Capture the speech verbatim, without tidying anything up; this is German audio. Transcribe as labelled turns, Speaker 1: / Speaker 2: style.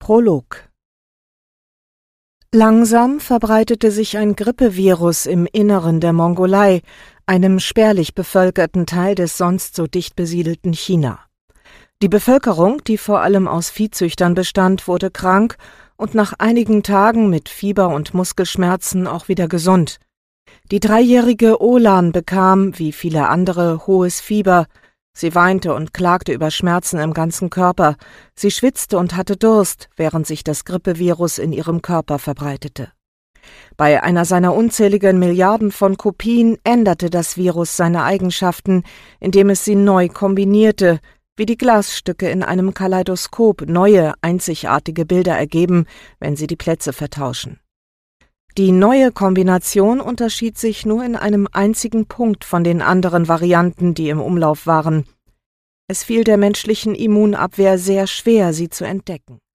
Speaker 1: Prolog. Langsam verbreitete sich ein Grippevirus im Inneren der Mongolei, einem spärlich bevölkerten Teil des sonst so dicht besiedelten China. Die Bevölkerung, die vor allem aus Viehzüchtern bestand, wurde krank und nach einigen Tagen mit Fieber und Muskelschmerzen auch wieder gesund. Die dreijährige Olan bekam, wie viele andere, hohes Fieber. Sie weinte und klagte über Schmerzen im ganzen Körper. Sie schwitzte und hatte Durst, während sich das Grippevirus in ihrem Körper verbreitete. Bei einer seiner unzähligen Milliarden von Kopien änderte das Virus seine Eigenschaften, indem es sie neu kombinierte, wie die Glasstücke in einem Kaleidoskop neue, einzigartige Bilder ergeben, wenn sie die Plätze vertauschen. Die neue Kombination unterschied sich nur in einem einzigen Punkt von den anderen Varianten, die im Umlauf waren. Es fiel der menschlichen Immunabwehr sehr schwer, sie zu entdecken.